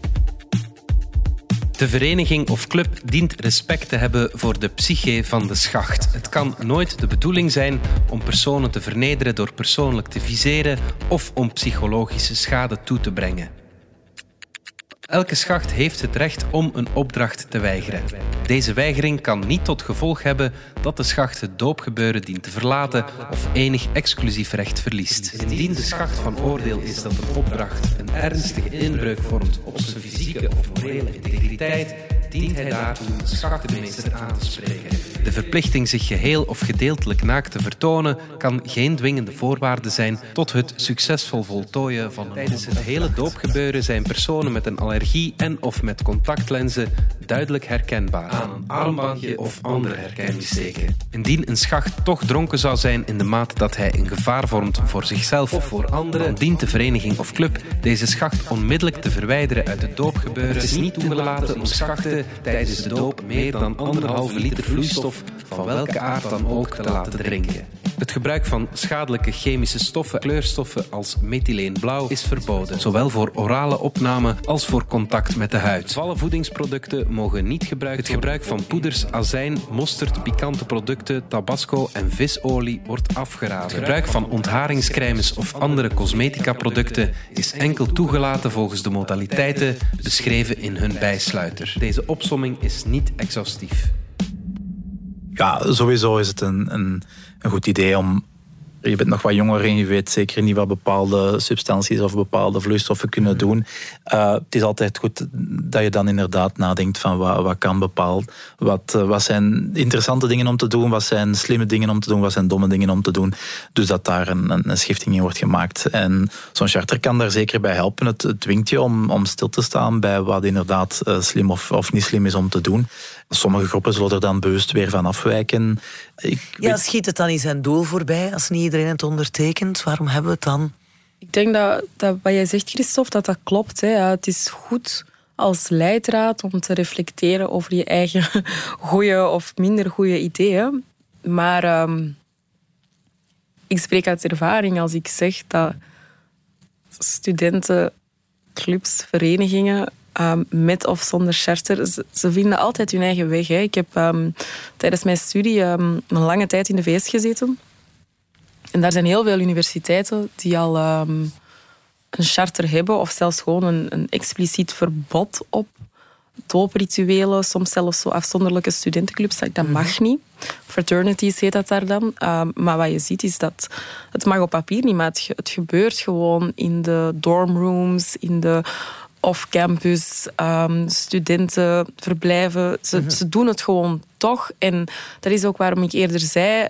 De vereniging of club dient respect te hebben voor de psyche van de schacht. Het kan nooit de bedoeling zijn om personen te vernederen door persoonlijk te viseren of om psychologische schade toe te brengen. Elke schacht heeft het recht om een opdracht te weigeren. Deze weigering kan niet tot gevolg hebben dat de schacht het doopgebeuren dient te verlaten of enig exclusief recht verliest. Indien de schacht van oordeel is dat een opdracht een ernstige inbreuk vormt op zijn fysieke of morele integriteit, dient hij daartoe de schachtenmeester aan te spreken. De verplichting zich geheel of gedeeltelijk naakt te vertonen kan geen dwingende voorwaarde zijn tot het succesvol voltooien van een Tijdens het hele doopgebeuren zijn personen met een allergie en of met contactlenzen duidelijk herkenbaar aan een armbandje of andere herkenningsteken. Indien een schacht toch dronken zou zijn in de mate dat hij een gevaar vormt voor zichzelf of voor anderen, dan dient de vereniging of club deze schacht onmiddellijk te verwijderen uit het doopgebeuren. Het is niet toegelaten om schachten tijdens de doop meer dan anderhalve liter vloeistof van welke aard dan ook te laten drinken. Het gebruik van schadelijke chemische stoffen, kleurstoffen als methyleenblauw is verboden, zowel voor orale opname als voor contact met de huid. Alle voedingsproducten mogen niet gebruikt worden. Het gebruik van poeders, azijn, mosterd, pikante producten, tabasco en visolie wordt afgeraden. Het gebruik van ontharingscrèmes of andere cosmetica-producten is enkel toegelaten volgens de modaliteiten beschreven in hun bijsluiter. Deze opsomming is niet exhaustief. Ja, sowieso is het een, een, een goed idee om... Je bent nog wat jonger en je weet zeker niet wat bepaalde substanties of bepaalde vloeistoffen kunnen doen. Uh, het is altijd goed dat je dan inderdaad nadenkt van wat, wat kan bepaald. Wat, uh, wat zijn interessante dingen om te doen, wat zijn slimme dingen om te doen, wat zijn domme dingen om te doen. Dus dat daar een, een, een schifting in wordt gemaakt. En zo'n charter kan daar zeker bij helpen. Het, het dwingt je om, om stil te staan bij wat inderdaad uh, slim of, of niet slim is om te doen. Sommige groepen zullen er dan bewust weer van afwijken. Ik ja, weet... schiet het dan in zijn doel voorbij als niet iedereen het ondertekent? Waarom hebben we het dan? Ik denk dat, dat wat jij zegt, Christophe, dat dat klopt. Hè. Ja, het is goed als leidraad om te reflecteren over je eigen goede of minder goede ideeën. Maar um, ik spreek uit ervaring als ik zeg dat studentenclubs, verenigingen, Um, met of zonder charter, ze, ze vinden altijd hun eigen weg. Hè. Ik heb um, tijdens mijn studie um, een lange tijd in de V S gezeten. En daar zijn heel veel universiteiten die al um, een charter hebben of zelfs gewoon een, een expliciet verbod op dooprituelen, soms zelfs zo afzonderlijke studentenclubs. Dat mag niet. Fraternities heet dat daar dan. Um, maar wat je ziet is dat het mag op papier niet, maar het, het gebeurt gewoon in de dormrooms, in de off-campus, um, studenten, verblijven. Ze, mm-hmm. ze doen het gewoon toch. En dat is ook waarom ik eerder zei,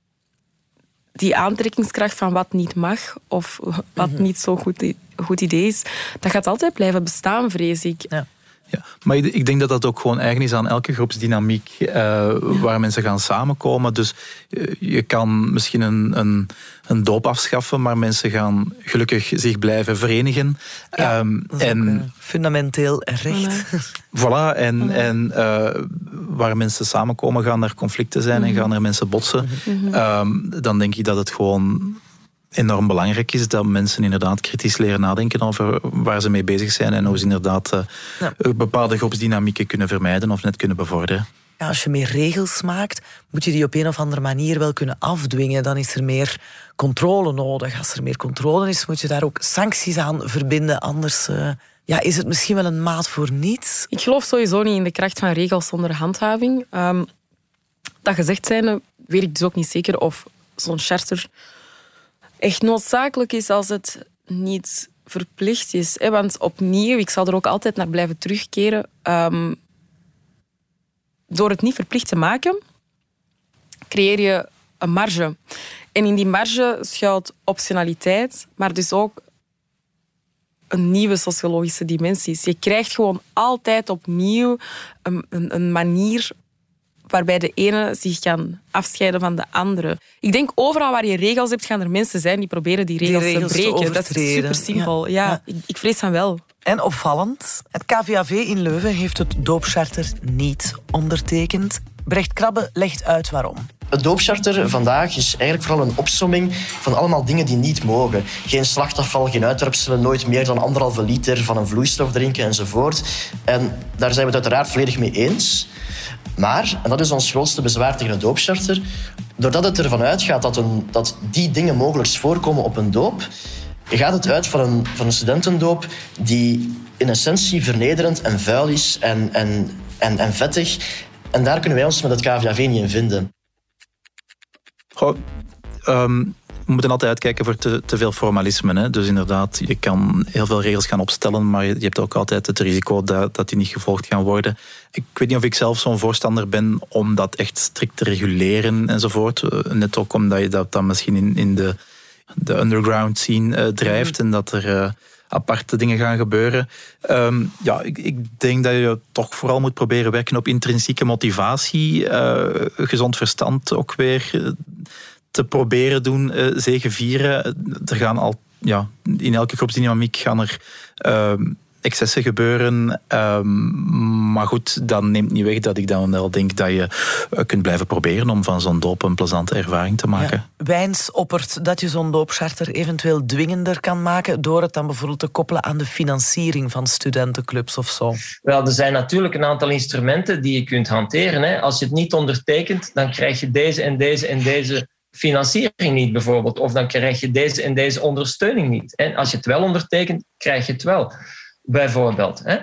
die aantrekkingskracht van wat niet mag of wat mm-hmm. niet zo'n goed, goed idee is, dat gaat altijd blijven bestaan, vrees ik. Ja. Ja, maar ik denk dat dat ook gewoon eigen is aan elke groepsdynamiek uh, ja. waar mensen gaan samenkomen. Dus uh, je kan misschien een, een, een doop afschaffen, maar mensen gaan gelukkig zich blijven verenigen. Ja, um, en fundamenteel recht. Voilà, en, ja. en uh, waar mensen samenkomen gaan er conflicten zijn mm-hmm. en gaan er mensen botsen. Mm-hmm. Um, dan denk ik dat het gewoon enorm belangrijk is dat mensen inderdaad kritisch leren nadenken over waar ze mee bezig zijn en hoe ze inderdaad uh, ja. bepaalde groepsdynamieken kunnen vermijden of net kunnen bevorderen. Ja, als je meer regels maakt, moet je die op een of andere manier wel kunnen afdwingen. Dan is er meer controle nodig. Als er meer controle is, moet je daar ook sancties aan verbinden. Anders uh, ja, is het misschien wel een maat voor niets. Ik geloof sowieso niet in de kracht van regels zonder handhaving. Um, dat gezegd zijnde, weet ik dus ook niet zeker of zo'n charter echt noodzakelijk is als het niet verplicht is. Want opnieuw, ik zal er ook altijd naar blijven terugkeren, um, door het niet verplicht te maken, creëer je een marge. En in die marge schuilt optionaliteit, maar dus ook een nieuwe sociologische dimensie. Je krijgt gewoon altijd opnieuw een, een, een manier waarbij de ene zich kan afscheiden van de andere. Ik denk overal waar je regels hebt, gaan er mensen zijn die proberen die regels, die regels te breken. Te dat is super simpel. Ja. Ja, ja. Ik, ik vrees van wel. En opvallend, het K V A V in Leuven heeft het doopcharter niet ondertekend. Brecht Krabbe legt uit waarom. Het doopcharter vandaag is eigenlijk vooral een opsomming van allemaal dingen die niet mogen. Geen slachtafval, geen uitwerpselen, nooit meer dan anderhalve liter van een vloeistof drinken enzovoort. En daar zijn we het uiteraard volledig mee eens. Maar, en dat is ons grootste bezwaar tegen het doopcharter, doordat het ervan uitgaat dat, een, dat die dingen mogelijk voorkomen op een doop, gaat het uit van een, van een studentendoop die in essentie vernederend en vuil is en, en, en, en vettig. En daar kunnen wij ons met het K V A V niet in vinden. Goh, um, we moeten altijd uitkijken voor te, te veel formalisme. Hè? Dus inderdaad, je kan heel veel regels gaan opstellen, maar je hebt ook altijd het risico dat, dat die niet gevolgd gaan worden. Ik weet niet of ik zelf zo'n voorstander ben om dat echt strikt te reguleren enzovoort. Net ook omdat je dat dan misschien in, in de, de underground scene uh, drijft en dat er uh, aparte dingen gaan gebeuren. Um, ja, ik, ik denk dat je toch vooral moet proberen werken op intrinsieke motivatie, uh, gezond verstand ook weer uh, te proberen doen, uh, zegevieren. Er gaan al, ja, in elke groepsdynamiek gaan er uh, excessen gebeuren. Um, maar goed, dat neemt niet weg dat ik dan wel denk dat je uh, kunt blijven proberen om van zo'n doop een plezante ervaring te maken. Ja. Wijns oppert dat je zo'n doopcharter eventueel dwingender kan maken door het dan bijvoorbeeld te koppelen aan de financiering van studentenclubs of zo. Wel, er zijn natuurlijk een aantal instrumenten die je kunt hanteren. Hè. Als je het niet ondertekent, dan krijg je deze en deze en deze financiering niet bijvoorbeeld. Of dan krijg je deze en deze ondersteuning niet. En als je het wel ondertekent, krijg je het wel. Bijvoorbeeld. Hè.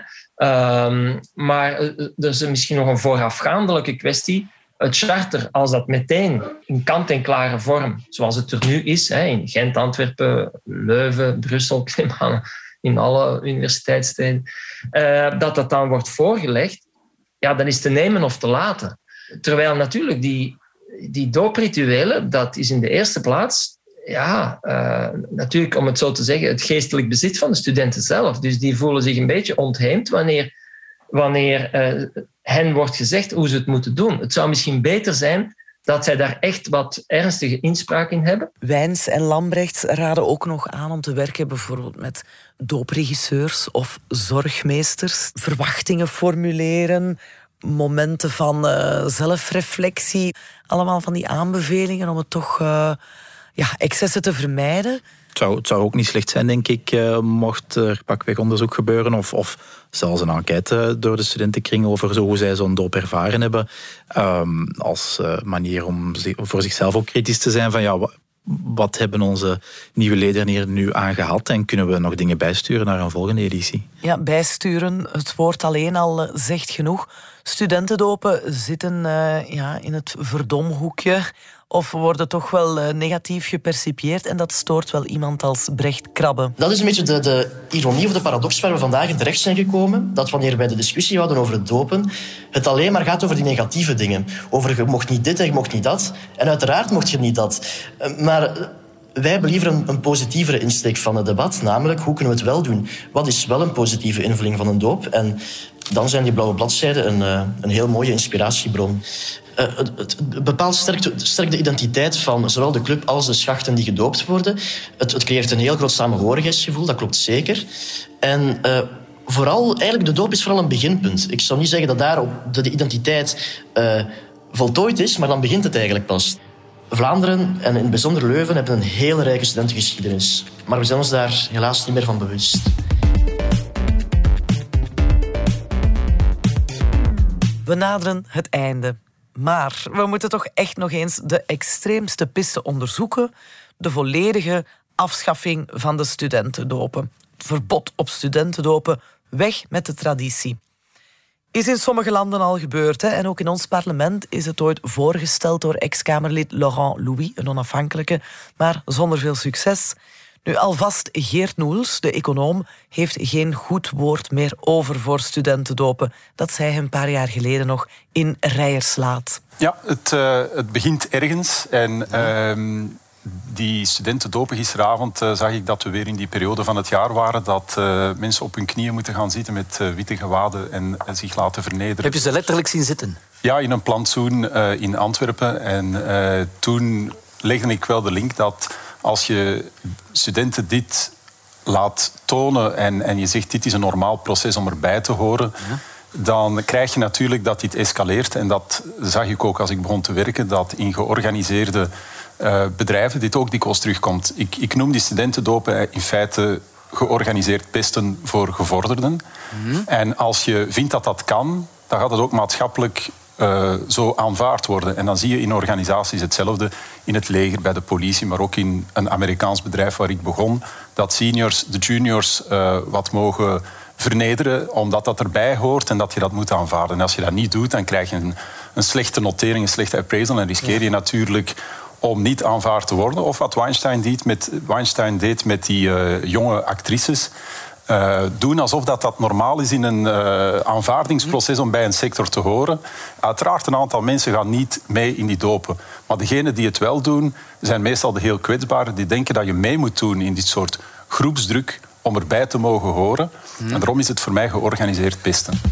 Um, maar er is misschien nog een voorafgaandelijke kwestie. Het charter, als dat meteen in kant-en-klare vorm, zoals het er nu is, hè, in Gent, Antwerpen, Leuven, Brussel, in alle universiteitssteden, uh, dat dat dan wordt voorgelegd, ja, dan is te nemen of te laten. Terwijl natuurlijk die, die dooprituelen, dat is in de eerste plaats, ja, uh, natuurlijk om het zo te zeggen, het geestelijk bezit van de studenten zelf. Dus die voelen zich een beetje ontheemd wanneer, wanneer uh, hen wordt gezegd hoe ze het moeten doen. Het zou misschien beter zijn dat zij daar echt wat ernstige inspraak in hebben. Wijns en Lambrechts raden ook nog aan om te werken bijvoorbeeld met doopregisseurs of zorgmeesters. Verwachtingen formuleren, momenten van uh, zelfreflectie. Allemaal van die aanbevelingen om het toch uh, ja, excessen te vermijden. Het zou, het zou ook niet slecht zijn, denk ik, uh, mocht er pakweg onderzoek gebeuren of, of zelfs een enquête door de studentenkring over zo, hoe zij zo'n doop ervaren hebben. Um, als uh, manier om voor zichzelf ook kritisch te zijn van ja, wat, wat hebben onze nieuwe leden hier nu aan gehad en kunnen we nog dingen bijsturen naar een volgende editie? Ja, bijsturen, het woord alleen al zegt genoeg. Studentendopen zitten uh, ja, in het verdomhoekje of worden toch wel uh, negatief gepercipieerd en dat stoort wel iemand als Brecht Krabbe. Dat is een beetje de, de ironie of de paradox waar we vandaag in terecht zijn gekomen. Dat wanneer wij de discussie houden over het dopen, het alleen maar gaat over die negatieve dingen. Over je mocht niet dit en je mocht niet dat. En uiteraard mocht je niet dat. Maar wij believen een, een positievere insteek van het debat. Namelijk, hoe kunnen we het wel doen? Wat is wel een positieve invulling van een doop? En dan zijn die blauwe bladzijden een, een heel mooie inspiratiebron. Uh, het, het bepaalt sterk, sterk de identiteit van zowel de club als de schachten die gedoopt worden. Het, het creëert een heel groot samenhorigheidsgevoel, dat klopt zeker. En uh, vooral, eigenlijk de doop is vooral een beginpunt. Ik zou niet zeggen dat daar de, de identiteit uh, voltooid is, maar dan begint het eigenlijk pas. Vlaanderen en in het bijzonder Leuven hebben een hele rijke studentengeschiedenis. Maar we zijn ons daar helaas niet meer van bewust. We naderen het einde. Maar we moeten toch echt nog eens de extreemste piste onderzoeken. De volledige afschaffing van de studentendopen. Het verbod op studentendopen, weg met de traditie. Is in sommige landen al gebeurd. Hè? En ook in ons parlement is het ooit voorgesteld door ex-Kamerlid Laurent Louis, een onafhankelijke, maar zonder veel succes. Nu, alvast Geert Noels, de econoom, heeft geen goed woord meer over voor studentendopen. Dat zei hij een paar jaar geleden nog in Rijerslaat. Ja, het, uh, het begint ergens. En uh, die studentendopen gisteravond uh, zag ik dat we weer in die periode van het jaar waren dat uh, mensen op hun knieën moeten gaan zitten met uh, witte gewaden en uh, zich laten vernederen. Heb je ze letterlijk zien zitten? Ja, in een plantsoen uh, in Antwerpen. En uh, toen legde ik wel de link dat als je studenten dit laat tonen en, en je zegt dit is een normaal proces om erbij te horen, ja, dan krijg je natuurlijk dat dit escaleert. En dat zag ik ook als ik begon te werken, dat in georganiseerde uh, bedrijven dit ook dikwijls terugkomt. Ik, ik noem die studentendopen in feite georganiseerd pesten voor gevorderden. Mm-hmm. En als je vindt dat dat kan, dan gaat het ook maatschappelijk Uh, zo aanvaard worden. En dan zie je in organisaties hetzelfde, in het leger, bij de politie, maar ook in een Amerikaans bedrijf waar ik begon, dat seniors de juniors uh, wat mogen vernederen, omdat dat erbij hoort en dat je dat moet aanvaarden. En als je dat niet doet, dan krijg je een, een slechte notering, een slechte appraisal en riskeer je natuurlijk om niet aanvaard te worden. Of wat Weinstein deed met, Weinstein deed met die uh, jonge actrices. Uh, doen alsof dat, dat normaal is in een uh, aanvaardingsproces om bij een sector te horen. Uiteraard, een aantal mensen gaan niet mee in die dopen. Maar degenen die het wel doen, zijn meestal de heel kwetsbaren. Die denken dat je mee moet doen in dit soort groepsdruk om erbij te mogen horen. Hmm. En daarom is het voor mij georganiseerd pesten.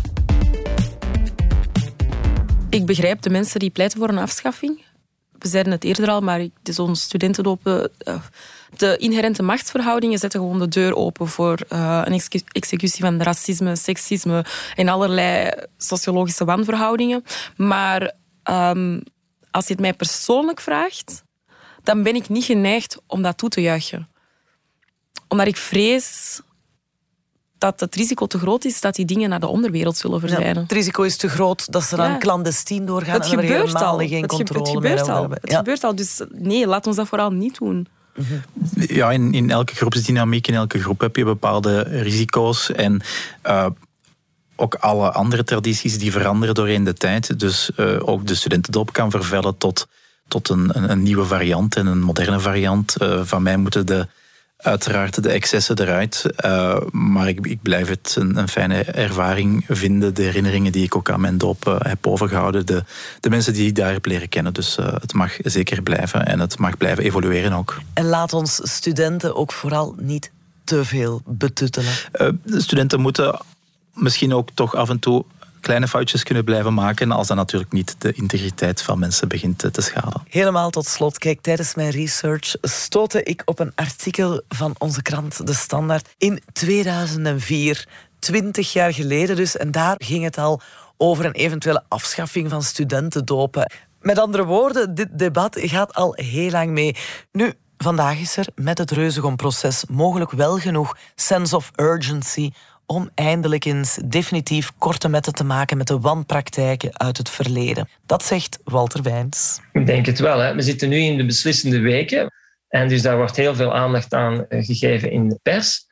Ik begrijp de mensen die pleiten voor een afschaffing. We zeiden het eerder al, maar zo'n studentendopen, de inherente machtsverhoudingen zetten gewoon de deur open voor uh, een executie van racisme, seksisme en allerlei sociologische wanverhoudingen. Maar um, als je het mij persoonlijk vraagt, dan ben ik niet geneigd om dat toe te juichen. Omdat ik vrees dat het risico te groot is dat die dingen naar de onderwereld zullen verdwijnen. Ja, het risico is te groot dat ze dan ja. clandestien doorgaan het en er gebeurt helemaal al. geen het controle ge- het gebeurt meer al. hebben. Het ja. gebeurt al, dus nee, laat ons dat vooral niet doen. Mm-hmm. Ja, in, in elke groepsdynamiek, in elke groep heb je bepaalde risico's en uh, ook alle andere tradities die veranderen doorheen de tijd. Dus uh, ook de studentendoop kan vervellen tot, tot een, een, een nieuwe variant en een moderne variant. Uh, van mij moeten de uiteraard de excessen eruit. Uh, maar ik, ik blijf het een, een fijne ervaring vinden. De herinneringen die ik ook aan mijn doop uh, heb overgehouden. De, de mensen die ik daar heb leren kennen. Dus uh, het mag zeker blijven. En het mag blijven evolueren ook. En laat ons studenten ook vooral niet te veel betuttelen. Uh, de studenten moeten misschien ook toch af en toe kleine foutjes kunnen blijven maken, als dat natuurlijk niet de integriteit van mensen begint te schaden. Helemaal tot slot. Kijk, tijdens mijn research stootte ik op een artikel van onze krant De Standaard in tweeduizend vier, twintig jaar geleden dus. En daar ging het al over een eventuele afschaffing van studentendopen. Met andere woorden, dit debat gaat al heel lang mee. Nu, vandaag is er met het Reuzegom-proces mogelijk wel genoeg sense of urgency om eindelijk eens definitief korte metten te maken met de wanpraktijken uit het verleden. Dat zegt Walter Wijns. Ik denk het wel. Hè. We zitten nu in de beslissende weken. En dus daar wordt heel veel aandacht aan gegeven in de pers.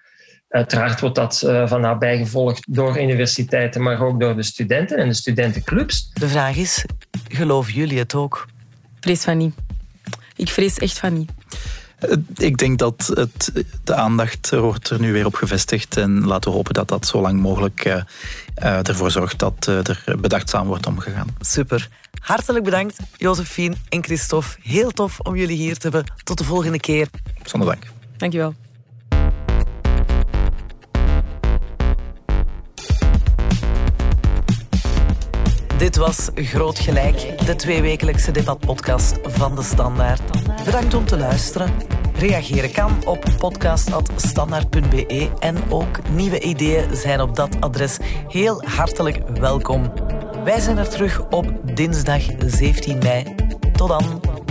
Uiteraard wordt dat uh, van nabij gevolgd door universiteiten, maar ook door de studenten en de studentenclubs. De vraag is, geloven jullie het ook? Vrees van niet. Ik vrees echt van niet. Ik denk dat het, de aandacht wordt er nu weer op gevestigd en laten we hopen dat dat zo lang mogelijk uh, uh, ervoor zorgt dat uh, er bedachtzaam wordt omgegaan. Super. Hartelijk bedankt, Josephine en Christophe. Heel tof om jullie hier te hebben. Tot de volgende keer. Zonder dank. Dank je wel. Dit was Groot Gelijk, de tweewekelijkse debatpodcast van De Standaard. Bedankt om te luisteren. Reageren kan op podcast apenstaartje standaard punt b e en ook nieuwe ideeën zijn op dat adres heel hartelijk welkom. Wij zijn er terug op dinsdag zeventien mei. Tot dan.